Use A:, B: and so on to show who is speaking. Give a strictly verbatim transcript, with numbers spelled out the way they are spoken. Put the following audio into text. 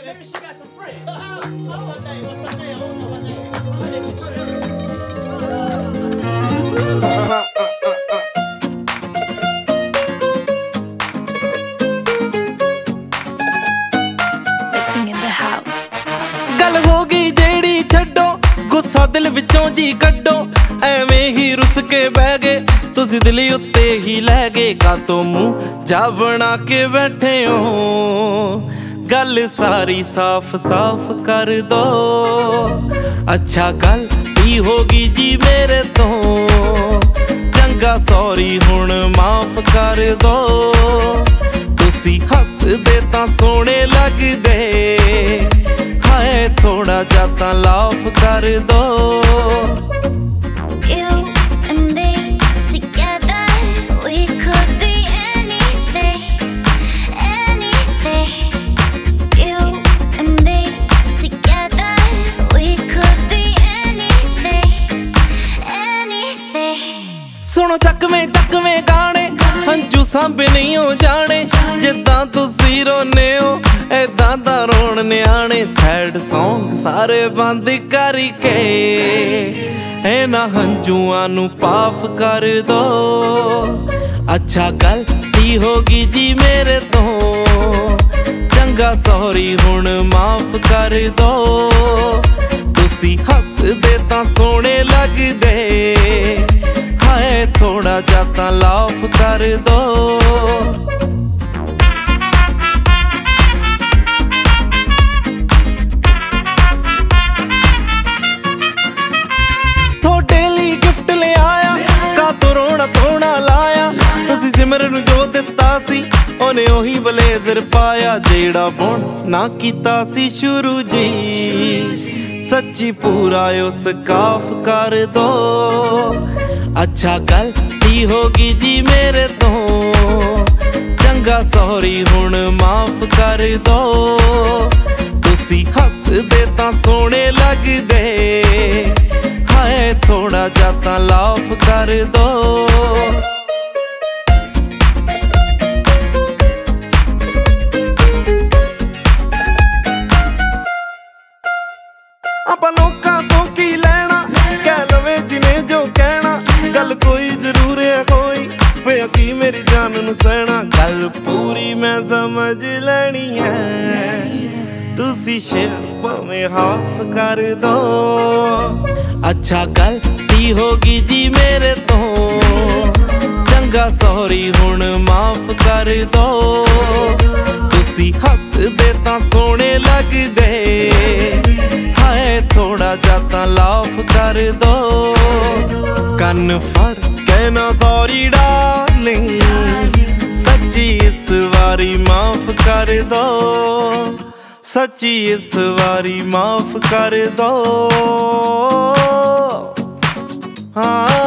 A: maybe she got some friends. What's her name? What's her name? I don't know her name. Her name is Shirley.
B: Mixing in the house.
C: ਗੱਲ ਹੋ ਗਈ ਜਿਹੜੀ ਛੱਡੋ, ਗੁੱਸਾ ਦਿਲ ਵਿੱਚੋਂ ਜੀ ਕੱਢੋ। ਐਵੇਂ ਹੀ ਰੁੱਸ ਕੇ ਬਹਿ ਗਏ ਤੁਸੀਂ, ਦਿਲ ਉੱਤੇ ਹੀ ਲੈ ਗਏ। ਕਾਤੋਂ ਮੂੰਹ ਜਾ ਬਣਾ ਕੇ ਬੈਠੇ ਹੋ, ਗੱਲ ਸਾਰੀ ਸਾਫ਼ ਸਾਫ਼ ਕਰ ਦੋ। ਅੱਛਾ ਗਲਤੀ ਹੋ ਗਈ ਜੀ ਮੇਰੇ ਤੋਂ, ਚੰਗਾ ਸੌਰੀ ਹੁਣ ਮਾਫ਼ ਕਰ ਦੋ। ਤੁਸੀਂ ਹੱਸਦੇ ਤਾਂ ਸੋਹਣੇ ਲੱਗਦੇ, ਹਾਏ ਥੋੜਾ ਜਿਹਾ ਤਾਂ ਲਾਫ ਕਰ ਦੋ। ਸੁਣੋ ਚੱਕਵੇਂ ਚੱਕਵੇਂ ਗਾਣੇ, ਹੰਝੂ ਸਾਂਭੇ ਨਹੀਂ ਹੋ ਜਾਣੇ। ਜਿੱਦਾਂ ਤੁਸੀਂ ਰੋਨੇ ਹੋ ਏਦਾਂ ਦਾ ਰੋਣ ਨਿਆਣੇ। ਸੈਡ ਸੌਂਗ ਸਾਰੇ ਬੰਦ ਕਰਕੇ ਇਹਨਾਂ ਹੰਝੂਆਂ ਨੂੰ ਪਾਫ ਕਰ ਦੋ। ਅੱਛਾ ਗਲਤੀ ਹੋ ਗਈ ਜੀ ਮੇਰੇ ਤੋਂ, ਚੰਗਾ ਸੌਰੀ ਹੁਣ ਮਾਫ਼ ਕਰ ਦੋ। ਤੁਸੀਂ ਹੱਸਦੇ ਤਾਂ ਸੋਹਣੇ ਲੱਗਦੇ, ਹਾਏ ਥੋੜਾ ਜਿਹਾ ਤਾਂ ਲਾਫ ਕਰ ਦੋ। ਤੁਹਾਡੇ ਲਈ ਗਿਫਟ ਲਿਆਇਆ, ਕਾਤੋਂ ਰੋਣਾ ਧੋਣਾ ਲਾਇਆ। ਤੁਸੀਂ ਸਿਮਰ ਨੂੰ ਜੋ ਦਿੱਤਾ ਸੀ, ਉਹਨੇ ਉਹੀ ਬਲੇਜ਼ਰ ਪਾਇਆ ਜਿਹੜਾ ਬੁਣ ਨਾ ਕੀਤਾ ਸੀ ਸ਼ੁਰੂ ਜੀ। ਸੱਚੀ ਪੂਰਾ ਉਸ ਕਾਫ ਕਰ ਦੋ। ਅੱਛਾ ਗਲਤੀ ਹੋ ਗਈ ਜੀ ਮੇਰੇ ਤੋਂ, ਚੰਗਾ ਸੌਰੀ ਹੁਣ ਮਾਫ਼ ਕਰ ਦੋ। ਤੁਸੀਂ ਹੱਸਦੇ ਤਾਂ ਸੋਹਣੇ ਲੱਗਦੇ, ਹਾਏ ਥੋੜਾ ਜਿਹਾ ਤਾਂ ਲਾਫ ਕਰ ਦੋ। ਆਪਾਂ ਲੋਕਾਂ ਤੋਂ ਕੀ ਲੈਣਾ, ਕਹਿ ਲਵੇ ਜਿਨੇ ਜੋ ਕਹਿਣਾ। ਗੱਲ ਕੋਈ ਜ਼ਰੂਰ ਹੈ ਕੋਈ, ਪਿਆ ਕੀ ਮੇਰੀ ਜਾਨ ਨੂੰ ਸਹਿਣਾ। ਗੱਲ ਪੂਰੀ ਮੈਂ ਸਮਝ ਲੈਣੀ ਹੈ, ਤੁਸੀਂ ਸ਼ੇਰ ਭਾਵੇਂ ਹਾਫ ਕਰ ਦੋ। ਅੱਛਾ ਗਲਤੀ ਹੋ ਗਈ ਜੀ ਮੇਰੇ ਤੋਂ, ਚੰਗਾ ਸੌਰੀ ਹੁਣ ਮਾਫ਼ ਕਰ ਦੋ। ਤੁਸੀਂ ਹੱਸਦੇ ਤਾਂ ਸੋਹਣੇ ਲੱਗਦੇ, ਹਾਏ ਥੋੜਾ ਜਿਹਾ ਤਾਂ ਲਾਫ ਕਰ ਦੋ। ਕੰਨ ਫੜ ਕਹਿਣਾ ਸੌਰੀ ਡਾਰਲਿੰਗ, ਸੱਚੀ ਇਸ ਵਾਰੀ ਮਾਫ਼ ਕਰ ਦੋ। ਸੱਚੀ ਇਸ ਵਾਰੀ ਮਾਫ਼ ਕਰ ਦੋ। ਹਾਂ